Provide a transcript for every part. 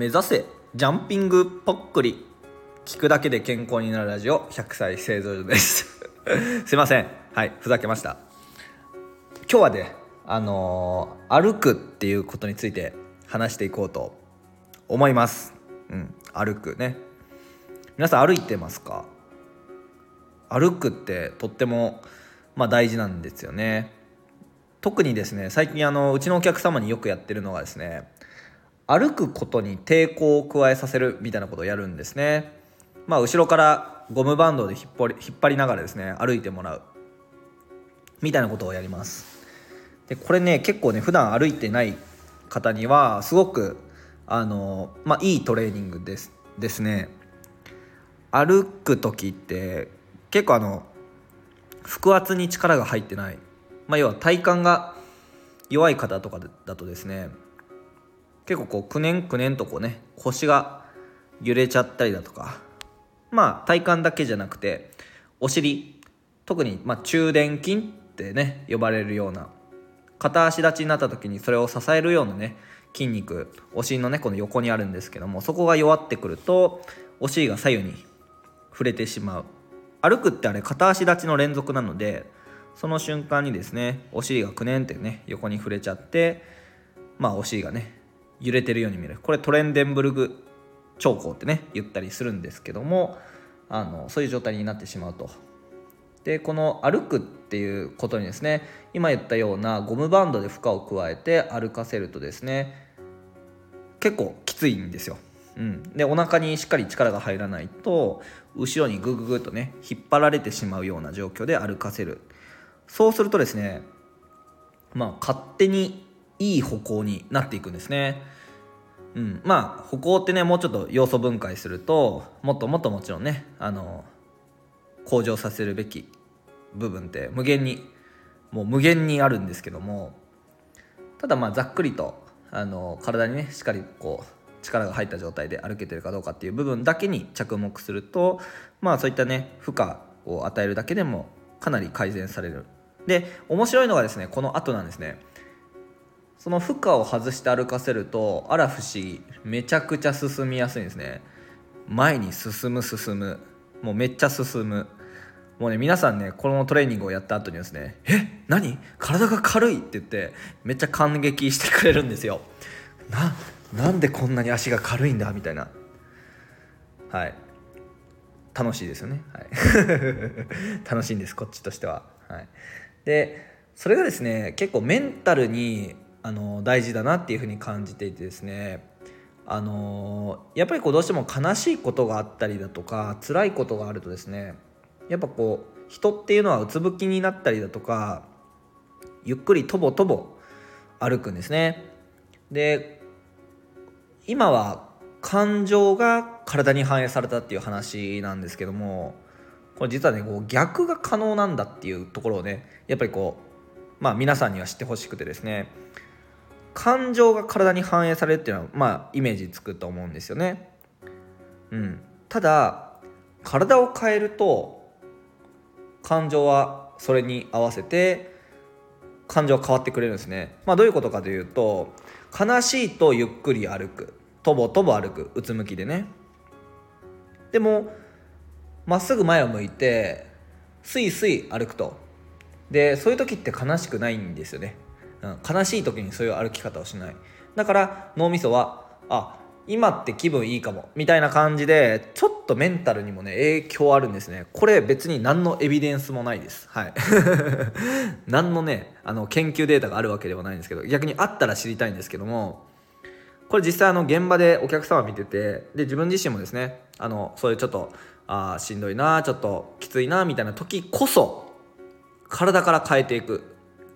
目指せジャンピングぽっくり、聞くだけで健康になるラジオ、100歳生存ですすいません、はい、ふざけました。今日はね、歩くっていうことについて話していこうと思います。歩くね。皆さん歩いてますか？歩くってとっても大事なんですよね。特にですね、最近うちのお客様によくやってるのがですね、歩くことに抵抗を加えさせるみたいなことをやるんですね。後ろからゴムバンドで引っ張りながらですね、歩いてもらうみたいなことをやります。でこれね、結構ね、普段歩いてない方にはすごくいいトレーニングですね。歩く時って結構腹圧に力が入ってない、要は体幹が弱い方とかだとですね、結構くねんくねんと腰が揺れちゃったりだとか、体幹だけじゃなくてお尻、特に中殿筋ってね呼ばれるような、片足立ちになった時にそれを支えるようなね筋肉、お尻のねこの横にあるんですけども、そこが弱ってくるとお尻が左右に触れてしまう。歩くって片足立ちの連続なので、その瞬間にですね、お尻がくねんってね横に触れちゃって、お尻がね揺れてるように見える。これトレンデンブルグ兆候ってね言ったりするんですけども、そういう状態になってしまうと。でこの歩くっていうことにですね、今言ったようなゴムバンドで負荷を加えて歩かせるとですね、結構きついんですよ。でお腹にしっかり力が入らないと、後ろにグググッとね引っ張られてしまうような状況で歩かせる。そうするとですね、勝手にいい歩行になっていくんですね。歩行ってね、もうちょっと要素分解するともっともちろんね向上させるべき部分って無限にあるんですけども、ただざっくりと体にねしっかり力が入った状態で歩けてるかどうかっていう部分だけに着目すると、そういったね負荷を与えるだけでもかなり改善される。で面白いのがですね、この後なんですね。その負荷を外して歩かせると、あら不思議、めちゃくちゃ進みやすいんですね。前に進む、もうめっちゃ進む。もうね、皆さんね、このトレーニングをやった後にですね、何？体が軽いって言ってめっちゃ感激してくれるんですよ。なんでこんなに足が軽いんだみたいな。はい、楽しいですよね。はい楽しいんです、こっちとしては。はい、でそれがですね、結構メンタルに大事だなっていうふうに感じていてですね、やっぱりどうしても悲しいことがあったりだとか辛いことがあるとですね、やっぱ人っていうのはうつぶきになったりだとか、ゆっくりとぼとぼ歩くんですね。で今は感情が体に反映されたっていう話なんですけども、これ実はね逆が可能なんだっていうところをね、やっぱり皆さんには知ってほしくてですね、感情が体に反映されるっていうのはイメージつくと思うんですよね。ただ体を変えると感情はそれに合わせて感情は変わってくれるんですね。どういうことかというと、悲しいとゆっくり歩く、とぼとぼ歩く、うつむきでね。でもまっすぐ前を向いてスイスイ歩くと、でそういう時って悲しくないんですよね。悲しい時にそういう歩き方をしない。だから脳みそは今って気分いいかもみたいな感じで、ちょっとメンタルにもね影響あるんですね。これ別に何のエビデンスもないです。はい何のね研究データがあるわけではないんですけど、逆にあったら知りたいんですけども、これ実際現場でお客様見てて、で自分自身もですねそういうちょっとしんどいな、ちょっときついなみたいな時こそ体から変えていく。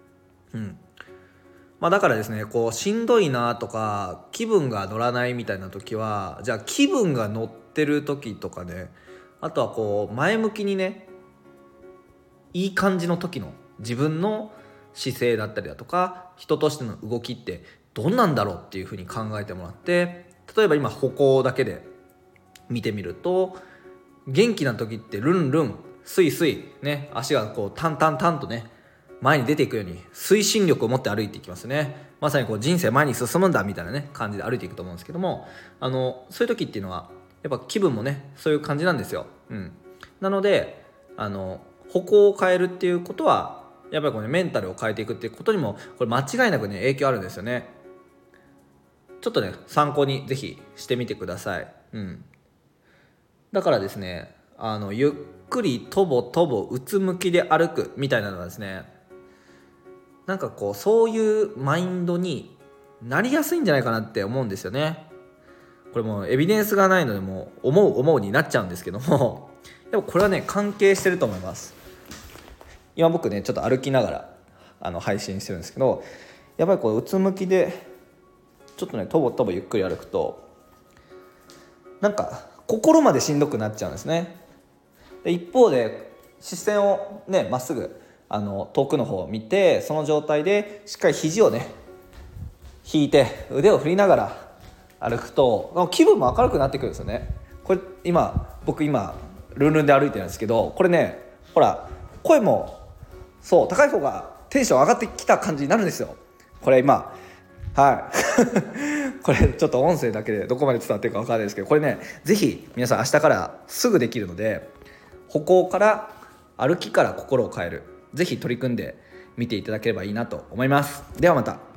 だからですね、しんどいなとか気分が乗らないみたいな時は、じゃあ気分が乗ってる時とかね、あとは前向きにね、いい感じの時の自分の姿勢だったりだとか人としての動きってどんなんだろうっていう風に考えてもらって、例えば今歩行だけで見てみると、元気な時ってルンルンスイスイね、足がタンタンタンとね前に出ていくように推進力を持って歩いていきますね。まさにこう人生前に進むんだみたいなね感じで歩いていくと思うんですけども、そういう時っていうのはやっぱ気分もねそういう感じなんですよ。なので歩行を変えるっていうことはやっぱりこのメンタルを変えていくっていうことにもこれ間違いなくね影響あるんですよね。ちょっとね参考にぜひしてみてください。だからですねゆっくりとぼとぼうつむきで歩くみたいなのはですね、なんかこうそういうマインドになりやすいんじゃないかなって思うんですよね。これもうエビデンスがないのでもう思うになっちゃうんですけどもやっぱこれはね関係してると思います。今僕ねちょっと歩きながら配信してるんですけど、やっぱりこううつむきでちょっとねとぼとぼゆっくり歩くとなんか心までしんどくなっちゃうんですね。で一方で視線をねまっすぐ遠くの方を見て、その状態でしっかり肘をね引いて腕を振りながら歩くと気分も明るくなってくるんですよね。これ僕ルンルンで歩いてるんですけど、これねほら声もそう高い方がテンション上がってきた感じになるんですよ。これこれちょっと音声だけでどこまで伝わってるか分からないですけど、これねぜひ皆さん明日からすぐできるので、歩行から歩きから心を変える、ぜひ取り組んでみていただければいいなと思います。ではまた。